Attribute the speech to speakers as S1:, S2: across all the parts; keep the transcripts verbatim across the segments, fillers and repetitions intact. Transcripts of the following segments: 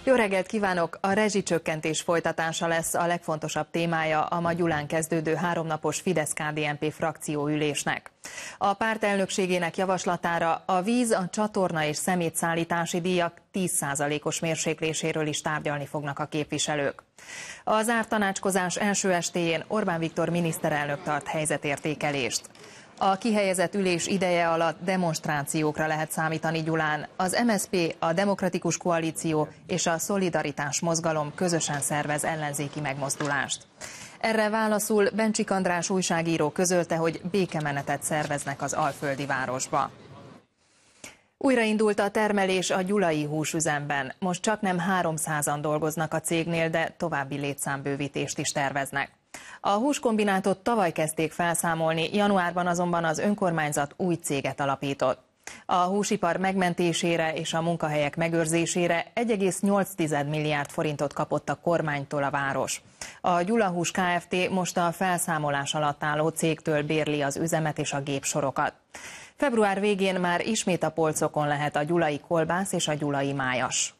S1: Jó reggelt kívánok! A rezsicsökkentés folytatása lesz a legfontosabb témája a ma Gyulán kezdődő háromnapos Fidesz-ká dé en pé frakcióülésnek. A párt elnökségének javaslatára a víz, a csatorna és szemétszállítási díjak tíz százalékos mérsékléséről is tárgyalni fognak a képviselők. A zárt tanácskozás első estéjén Orbán Viktor miniszterelnök tart helyzetértékelést. A kihelyezett ülés ideje alatt demonstrációkra lehet számítani Gyulán. Az em es zé pé, a Demokratikus Koalíció és a Szolidaritás Mozgalom közösen szervez ellenzéki megmozdulást. Erre válaszul Bencsik András újságíró közölte, hogy békemenetet szerveznek az alföldi városba. Újraindult a termelés a gyulai húsüzemben. Most csaknem háromszázan dolgoznak a cégnél, de további létszámbővítést is terveznek. A húskombinátot tavaly kezdték felszámolni, januárban azonban az önkormányzat új céget alapított. A húsipar megmentésére és a munkahelyek megőrzésére egy egész nyolc milliárd forintot kapott a kormánytól a város. A Gyulahús Kft. Most a felszámolás alatt álló cégtől bérli az üzemet és a gépsorokat. Február végén már ismét a polcokon lehet a gyulai kolbász és a gyulai májas.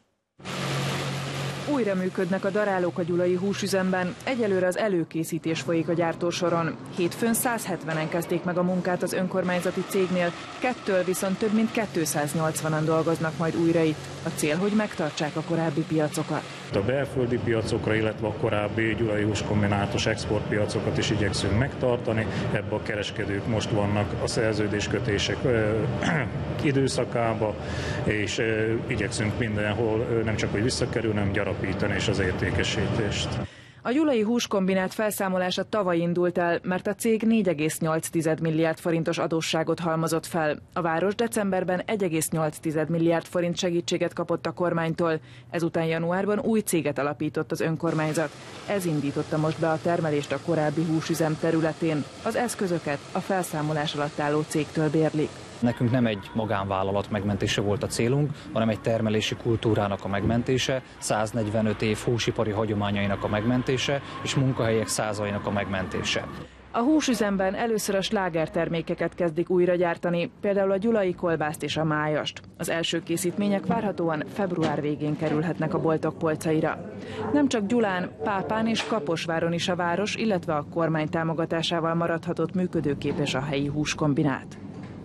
S2: Újra működnek a darálók a gyulai húsüzemben, egyelőre az előkészítés folyik a gyártósoron. Hétfőn száz hetvenen kezdték meg a munkát az önkormányzati cégnél, kettől viszont több mint kétszáznyolcvanan dolgoznak majd újra itt. A cél, hogy megtartsák a korábbi piacokat.
S3: A belföldi piacokra, illetve a korábbi gyulai húskombinátos exportpiacokat is igyekszünk megtartani. Ebben a kereskedők most vannak a szerződéskötések időszakába, és igyekszünk mindenhol nem csak hogy visszakerülni, hanem gyarapítani és az értékesítést.
S2: A gyulai húskombinát felszámolása tavaly indult el, mert a cég négy egész nyolc milliárd forintos adósságot halmozott fel. A város decemberben egy egész nyolc milliárd forint segítséget kapott a kormánytól, ezután januárban új céget alapított az önkormányzat. Ez indította most be a termelést a korábbi húsüzem területén. Az eszközöket a felszámolás alatt álló cégtől bérlik.
S4: Nekünk nem egy magánvállalat megmentése volt a célunk, hanem egy termelési kultúrának a megmentése, száznegyvenöt év húsipari hagyományainak a megmentése és munkahelyek százainak a megmentése.
S2: A húsüzemben először a slágertermékeket kezdik újra gyártani, például a gyulai kolbászt és a májast. Az első készítmények várhatóan február végén kerülhetnek a boltok polcaira. Nem csak Gyulán, Pápán és Kaposváron is a város, illetve a kormány támogatásával maradhatott működőképes a helyi húskombinát.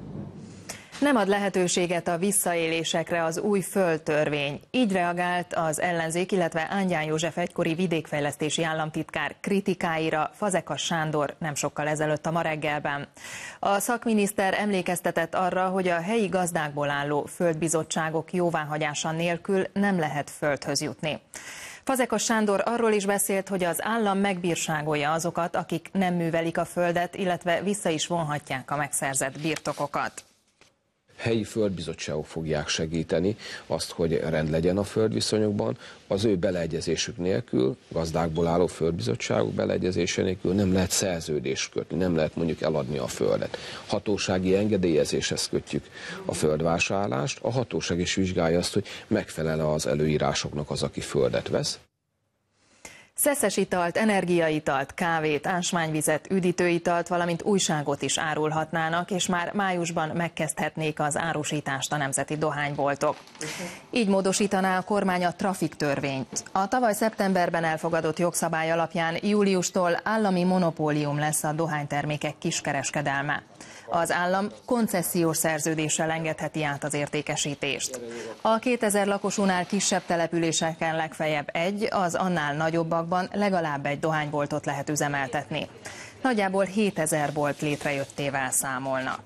S1: Nem ad lehetőséget a visszaélésekre az új földtörvény. Így reagált az ellenzék, illetve Ángyán József egykori vidékfejlesztési államtitkár kritikáira Fazekas Sándor nem sokkal ezelőtt a Ma reggelben. A szakminiszter emlékeztetett arra, hogy a helyi gazdákból álló földbizottságok jóváhagyása nélkül nem lehet földhöz jutni. Fazekas Sándor arról is beszélt, hogy az állam megbírságolja azokat, akik nem művelik a földet, illetve vissza is vonhatják a megszerzett birtokokat.
S5: Helyi földbizottságok fogják segíteni azt, hogy rend legyen a földviszonyokban. Az ő beleegyezésük nélkül, gazdákból álló földbizottságok beleegyezése nélkül nem lehet szerződést kötni, nem lehet mondjuk eladni a földet. Hatósági engedélyezéshez kötjük a földvásárlást, a hatóság is vizsgálja azt, hogy megfelel az előírásoknak az, aki földet vesz.
S1: Szeszes italt, energiaitalt, kávét, ásványvizet, üdítőitalt, valamint újságot is árulhatnának, és már májusban megkezdhetnék az árusítást a nemzeti dohányboltok. Így módosítaná a kormány a trafiktörvényt. A tavaly szeptemberben elfogadott jogszabály alapján júliustól állami monopólium lesz a dohánytermékek kiskereskedelme. Az állam koncesziós szerződéssel engedheti át az értékesítést. A kétezer lakosúnál kisebb településeken legfeljebb egy, az annál nagyobbakban legalább egy dohányboltot lehet üzemeltetni. Nagyjából hétezer bolt létrejöttével számolnak.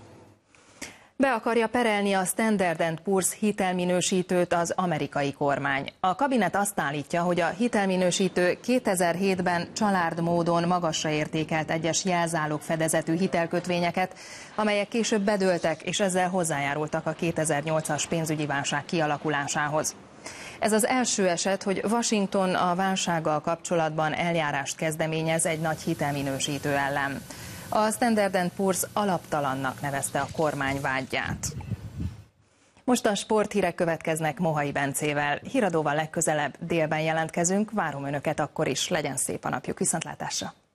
S1: Be akarja perelni a Standard and Poor's hitelminősítőt az amerikai kormány. A kabinet azt állítja, hogy a hitelminősítő kétezer-hétben család módon magasra értékelt egyes jelzálog fedezetű hitelkötvényeket, amelyek később bedőltek, és ezzel hozzájárultak a kétezer-nyolcas pénzügyi válság kialakulásához. Ez az első eset, hogy Washington a válsággal kapcsolatban eljárást kezdeményez egy nagy hitelminősítő ellen. A Standard and Poor's alaptalannak nevezte a kormány vádját. Most a sporthírek következnek Mohai Bencével. Híradóval legközelebb délben jelentkezünk, várom Önöket akkor is, legyen szép a napjuk, viszontlátásra!